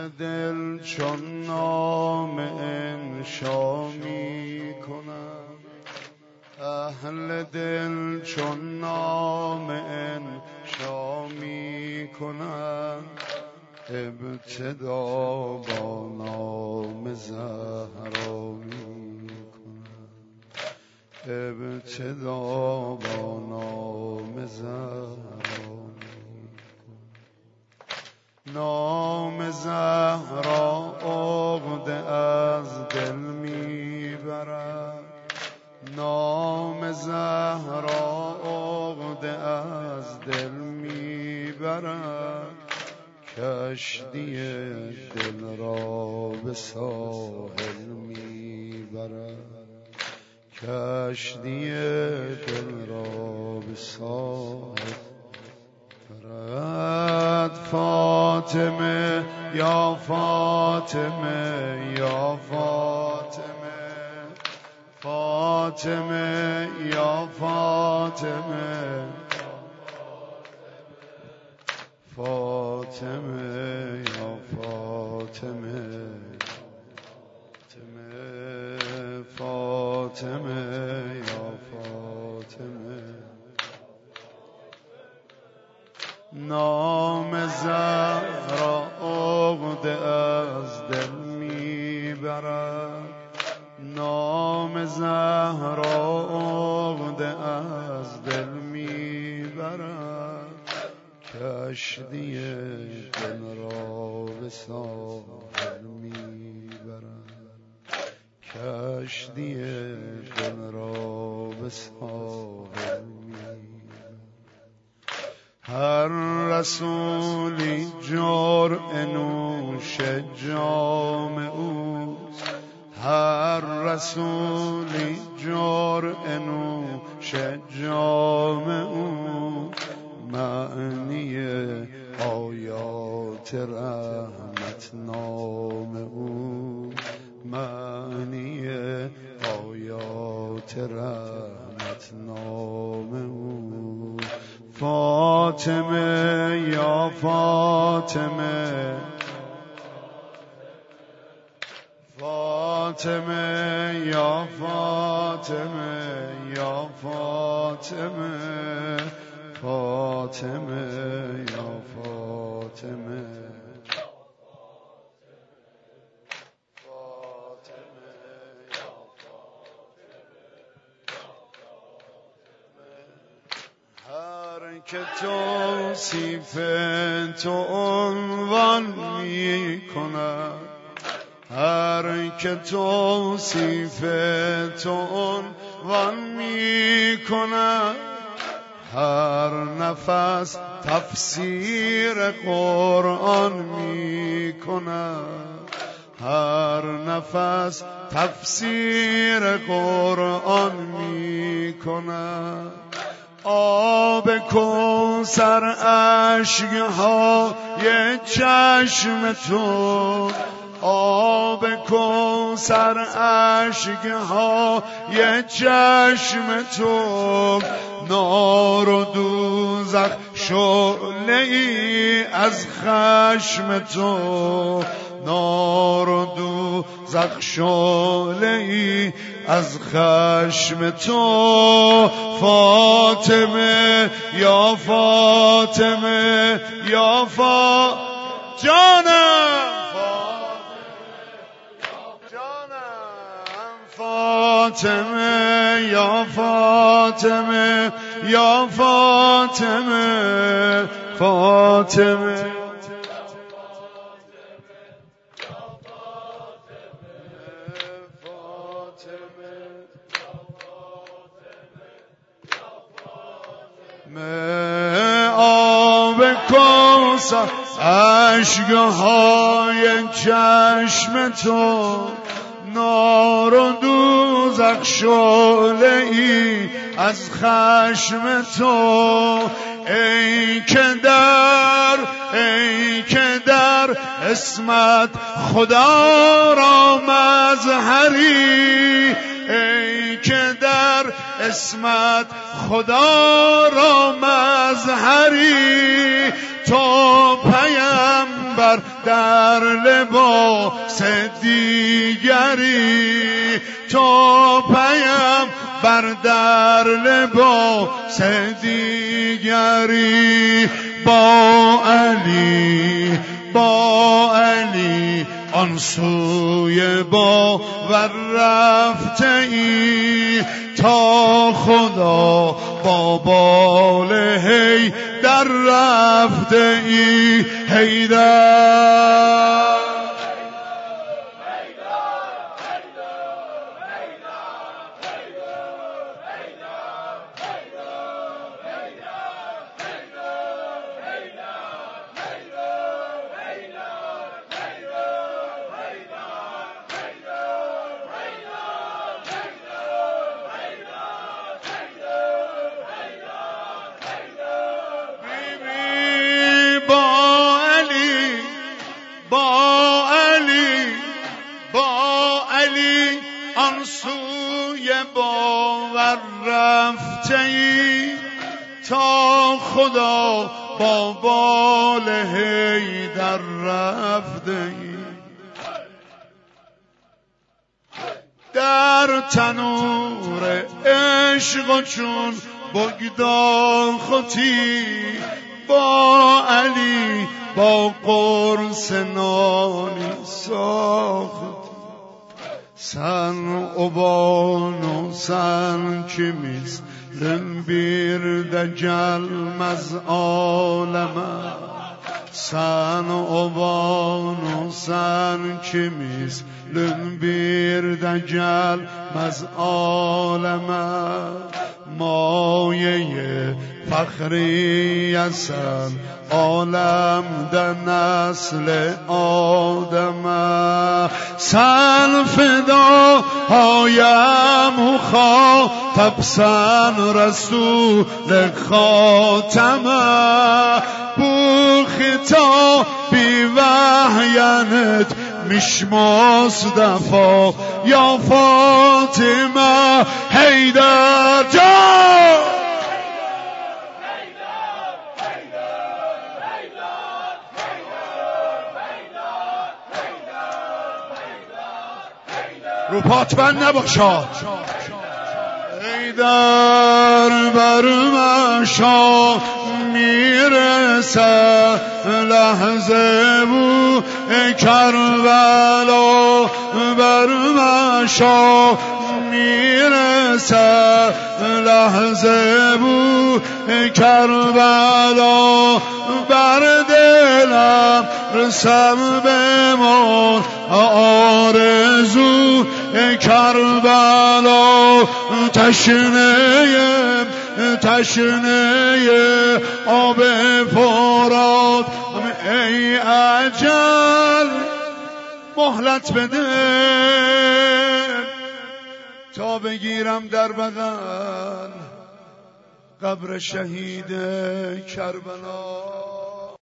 اهل دل چون نام انشا می کنم، اهل دل چون نام انشا می کنم، ابتدا با نام زهرا می کنم، ابتدا با نام زهرا می کنم. نام زهرا عقده از دل می برد، نام زهرا عقده از دل می برد، کشتی دل را به ساحل می برد، کشتی دل را به ساحل برد. فاطمه یا فاطمه یا فاطمه، فاطمه یا فاطمه، فاطمه یا فاطمه، فاطمه یا فاطمه. نام زهرا عقده از دل میبرد، نام زهرا عقده از دل میبرد، کشتی دل را به ساحل میبرد، کشتی دل را به ساحل میبرد. هر رسولی جرعه نوش جام اوست، هر رسولی جرعه نوش جام او، معنی آیات رحمت نام او، معنی آیات رحمت نام او. فاطمه یا فاطمه، فاطمه یا فاطمه یا فاطمه، فاطمه یا فاطمه، که توصیف تو عنوان می کند، هر که توصیف تو عنوان می کند، هر نفس تفسیر قرآن می کند، هر نفس تفسیر قرآن می کند. آب کوثر اشک‌های چشم تو، آب کوثر اشک‌های چشم تو، نار و دوزخ شعله‌ای از خشم تو، نار و دوزخ شعله‌ای از خشم تو. فاطمه یا فاطمه یا جانم، فاطمه یا فاطمه یا فاطمه، فاطمه آب کوثر اشک‌های چشم تو، نار و دوزخ شعله‌ای از خشم تو. ای که در اسمت خدا را مظهری، ای که در اسمت خدا را مظهری، تو پیامبر پیامبر در لباس دیگری، تو پیامبر در لباس دیگری. با علی آن سوی باور رفته ای، تا خدا با بال حیدر رفته ای. حیدر آن سوی باور رفته ای، تا خدا با بال حیدر رفته ای. در تنور عشق و چون بگداختی، با علی با قرص نانی ساخت. Sen oban sen kimiz bir de gelmez aleme. Sen oban sen kimiz bir de gelmez aleme. Maye فخری‌اند عالم در نسل آدم. سن فدایم مخاطب سن رسول خاتمه. bu خطابی وحینت میش مصطفی یا فاطمه. حیدر جان رو پات بند نباشاد. حیدر بر مشا میرسه لحظه بو کربلا. بر مشا میرسه لحظه بو کربلا. بر دلم رسم بمان آرزو کربلا. تشنه آب فرات. ای اجل مهلت بده تا بگیرم در بغل قبر شهید کربلا.